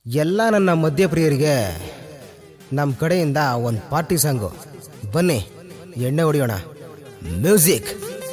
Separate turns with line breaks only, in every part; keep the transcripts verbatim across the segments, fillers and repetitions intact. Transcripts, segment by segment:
ಎಲ್ಲ ನನ್ನ ಮಧ್ಯಪ್ರಿಯರಿಗೆ ನಮ್ಮ ಕಡೆಯಿಂದ ಒಂದು ಪಾರ್ಟಿ ಸಾಂಗು. ಬನ್ನಿ ಎಣ್ಣೆ ಹೊಡೆಯೋಣ. ಮ್ಯೂಸಿಕ್.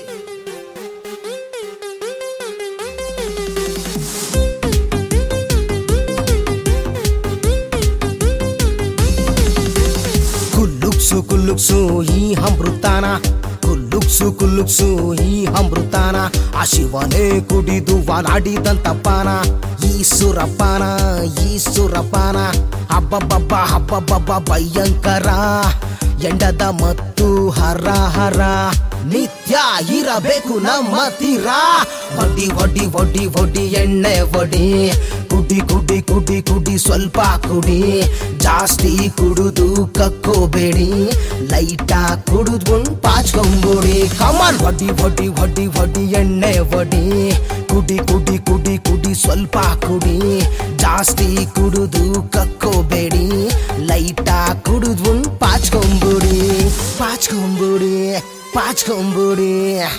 ಕುಲ್ಲುಕ್ಸು ಕುಲ್ಲುಕ್ಸು ಈ ಅಮೃತಾನ, ಕುಲ್ಲುಕ್ಸು ಕುಲ್ಲುಕ್ಸು ಈ ಅಮೃತಾನ, ಆ ಶಿವನೇ ಕುಡಿದು ವಾಲಾಡಿದಂತ ಪಾನ, ಈ ಸುರಪಾನ ಈ ಸುರಪಾನ, ಹಬ್ಬಬ್ಬಬ್ಬ ಹಬ್ಬಬ್ಬಬ್ಬ ಭಯಂಕರ, ಎಂಡದ ಮತ್ತು ಹರ ಹರ, ನಿತ್ಯ ಇರಬೇಕು ನಮ್ಮ ತೀರ. ಒಡ್ಡಿ ಒಡ್ಡಿ ಒಡ್ಡಿ ಒಡ್ಡಿ ಎಣ್ಣೆ ಒಡಿ, ಕುಡಿ ಕುಡಿ ಕುಡಿ ಕುಡಿ ಸ್ವಲ್ಪ ಕುಡಿ, ಜಾಸ್ತಿ ಕುಡುದು ಕಕ್ಕೋಬೇಡಿ, ಲೈಟ ಕುಡಿದ್ಕೊಂಡು ಪಾಚ್ಕೊಂಬಿಡಿ. ಕಮಾನ್ ಒಡ್ಡಿ ಒಡ್ಡಿ ಒಡ್ಡಿ ಒಡ್ಡಿ ಎಣ್ಣೆ ಒಡಿ, ಕುಡಿ ಕುಡಿ ಕುಡಿ ಕುಡಿ ಸ್ವಲ್ಪ ಕುಡಿ, ಜಾಸ್ತಿ ಕುಡುದು ಕಕ್ಕೋಬೇಡಿ, ಲೈಟ ಕುಡಿದ್ಕೊಂಡು ಪಾಚ್ಕೊಂಬಿಡಿ ಪಾಚ್ಕೊಂಬಿಡಿ ಪಾಚ್ಕೊಂಬಿಡಿ.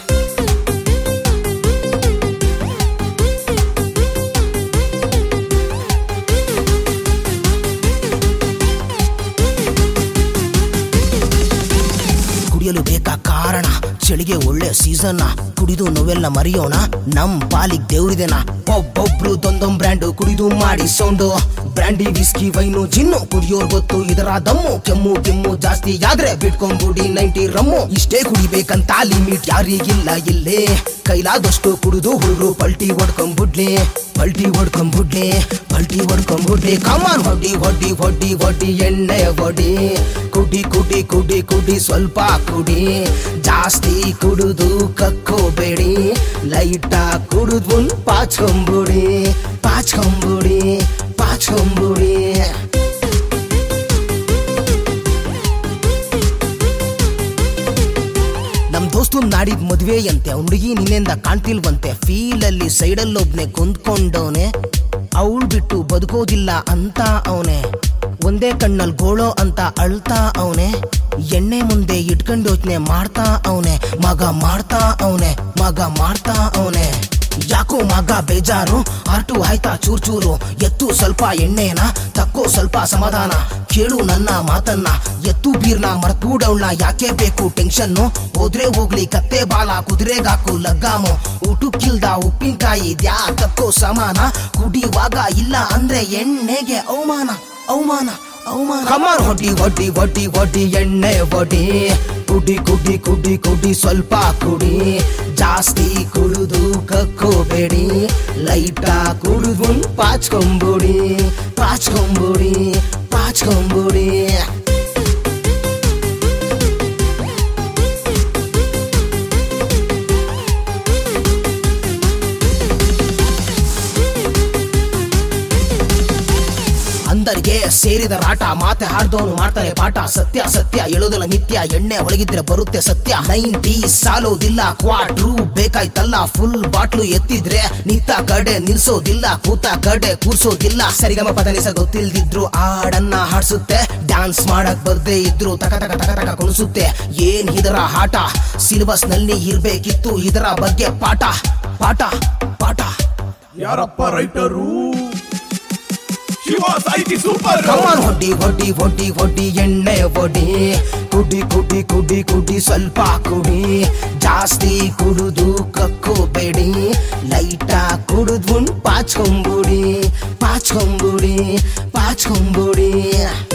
ಕುಡಿಯಲು ಬೇಕಾ ಕಾರಣ, ಚಳಿಗೆ ಒಳ್ಳೆ ಸೀಸನ್, ಕುಡಿದು ನೋವೆಲ್ಲ ಮರೆಯೋಣ, ನಮ್ ಪಾಲಿಗೆ ದೇವ್ರಿದೆನ. ಒಬ್ಬೊಬ್ರು ದೊಂದೊಂದ್ ಬ್ರ್ಯಾಂಡು ಕುಡಿದು ಮಾಡಿ sound, brandy whisky wine gin ಕುಡಿಯೋರ್ ಗೊತ್ತು ಇದರ ದಮ್ಮು. ಕೆಮ್ಮು ಕೆಮ್ಮು ಜಾಸ್ತಿ ಆದ್ರೆ ಬಿಟ್ಕೊಂಡ್ಬಿಡಿ ನೈಂಟಿ ರಮ್ಮು. ಇಷ್ಟೇ ಕುಡಿಬೇಕಂತ ಲಿಮಿಟ್ ಯಾರಿಗಿಲ್ಲ ಇಲ್ಲೇ, ಕೈಲಾದಷ್ಟು ಕುಡಿದು ಹುಡುಗರು ಪಲ್ಟಿ ಹೊಡ್ಕೊಂಡ್ಬಿಡ್ಲಿ ಪಲ್ಟಿ ಹೊಡ್ಕೊಂಡ್ಬಿಡ್ಲಿ ಪಲ್ಟಿ ಹೊಡ್ಕೊಂಡ್ಬಿಡ್ಲಿ. ಕಮಾನ್ ಹೊಡ್ಡಿ ಹೊಡ್ಡಿ ಹೊಡ್ಡಿ ಹೊಡ್ಡಿ ಎಣ್ಣೆ ಹೊಡಿ, ಕುಡಿ ಕುಡಿ ಕುಡಿ ಕುಡಿ ಸ್ವಲ್ಪ ಕುಡಿ, ಜಾಸ್ತಿ ಕುಡಿದು ಕಕ್ಕೋಬೇಡಿ, ಲೈಟ ಕುಡಿದು ಪಾಚ್ಕೊಂಬಿಡಿ ಪಾಚ್ಕೊಂಬಿಡಿ ಪಾಚ್ಕೊಂಬಿಡಿ. ನಮ್ ದೋಸ್ತು ನಾಡಿದ್ ಮದ್ವೆ ಅಂತೆ, ಹುಡುಗಿ ನಿನ್ನೆಂದ ಕಾಣ್ತಿಲ್ವಂತೆ, ಫೀಲ್ ಅಲ್ಲಿ ಸೈಡಲ್ಲಿ ಒಬ್ನೆ ಕುಂತ್ಕೊಂಡವನೆ, ಅವಳು ಬಿಟ್ಟು ಬದುಕೋದಿಲ್ಲ ಅಂತ ಅವನೇ, ಒಂದೇ ಕಣ್ಣಲ್ಲಿ ಗೋಳೋ ಅಂತ ಅಳ್ತಾ ಅವನೆ, ಎಣ್ಣೆ ಮುಂದೆ ಇಟ್ಕೊಂಡು ಯೋಚನೆ ಮಾಡ್ತಾ ಅವನೆ, ಮಗ ಮಾಡ್ತಾ ಅವನೆ ಮಗ ಮಾಡ್ತಾ ಅವನೆ. ಯಾಕೋ ಮಗ ಬೇಜಾರು, ಆರ್ಟು ಆಯ್ತಾ ಚೂರ್ ಚೂರು, ಎತ್ತು ಸ್ವಲ್ಪ ಎಣ್ಣೆನ, ತಕ್ಕೋ ಸ್ವಲ್ಪ ಸಮಾಧಾನ, ಕೇಳು ನನ್ನ ಮಾತನ್ನ, ಎತ್ತು ಬೀರ್ನ ಮರ್ತ್ಬಿಡವ್ಳ, ಯಾಕೆ ಬೇಕು ಟೆನ್ಷನ್ನು, ಹೋದ್ರೆ ಹೋಗ್ಲಿ ಕತ್ತೆ ಬಾಲ, ಕುದುರೆಗಾಕು ಲಗ್ಗಾಮು, ಊಟಕ್ಕಿಲ್ದ ಉಪ್ಪಿನಕಾಯಿ ದ್ಯಾ ತಕ್ಕೋ ಸಮಾನ, ಕುಡಿಯುವಾಗ ಇಲ್ಲ ಅಂದ್ರೆ ಎಣ್ಣೆಗೆ ಅವಮಾನ ಅವಮಾನ ಅವಮಾನ. ಕಮಾನ್ ಹೊಡ್ಡಿ ಹೊಡ್ಡಿ ಹೊಡ್ಡಿ ಹೊಡ್ಡಿ ಎಣ್ಣೆ ಹೊಡಿ, ಕುಡಿ ಕುಡಿ ಕುಡಿ ಕುಡಿ ಸ್ವಲ್ಪ ಕುಡಿ, ಜಾಸ್ತಿ ಕುಡಿದು ಕಕ್ಕೋಬೇಡಿ, ಲೈಟ ಕುಡಿದ್ಕೊಂಡು ಪಾಚ್ಕೊಂಬಿಡಿ ಪಾಚ್ಕೊಂಬಿಡಿ ಪಾಚ್ಕೊಂಬಿಡಿ. ಅಂದರಿಗೆ ಸೇರಿದ ರಾಟ, ಮಾತೆ ಹಾಡ್ದವನು ಮಾಡ್ತಾರೆ ಪಾಠ, ಸತ್ಯ ಸತ್ಯ ಹೇಳೋದಿಲ್ಲ ನಿತ್ಯ, ಎಣ್ಣೆ ಒಳಗಿದ್ರೆ ಬರುತ್ತೆ ಸತ್ಯ. ನೈಂಟಿ ಸಾಲೋದಿಲ್ಲ, ಕ್ವಾಟ್ರು ಬೇಕಾಯ್ತಲ್ಲ, ಫುಲ್ ಬಾಟ್ಲು ಎತ್ತಿದ್ರೆ ನಿಂತ ಕಡೆ ನಿಲ್ಸೋದಿಲ್ಲ, ಕೂತ ಕಡೆ ಕೂರ್ಸೋದಿಲ್ಲ. ಸರಿಗಮ ಪದನಿಸ ಗೊತ್ತಿಲ್ದಿದ್ರು ಹಾಡನ್ನ ಹಾಡ್ಸುತ್ತೆ, ಡ್ಯಾನ್ಸ್ ಮಾಡಕ್ ಬರ್ದೇ ಇದ್ರು ತಕ ತಕ ತಕ ತಕ ಕುಣಿಸುತ್ತೆ. ಏನ್ ಇದರ ಆಟ, ಸಿಲೆಬಸ್ ನಲ್ಲಿ ಇರ್ಬೇಕಿತ್ತು ಇದರ ಬಗ್ಗೆ ಪಾಠ ಪಾಠ ಪಾಠ.
ಯಾರಪ್ಪ ರೈಟರು?
ಕಮಾನ್ ಹೊಡ್ಡಿ ಹೊಡ್ಡಿ ಹೊಡ್ಡಿ ಹೊಡ್ಡಿ ಎಣ್ಣೆ ಹೊಡಿ, ಕುಡಿ ಕುಡಿ ಕುಡಿ ಕುಡಿ ಸ್ವಲ್ಪ ಕುಡಿ, ಜಾಸ್ತಿ ಕುಡಿದು ಕಕ್ಕೋಬೇಡಿ, ಲೈಟ ಕುಡಿದ್ಕೊಂಡು ಪಾಚ್ಕೊಂಬಿಡಿ ಪಾಚ್ಕೊಂಬಿಡಿ ಪಾಚ್ಕೊಂಬಿಡಿ.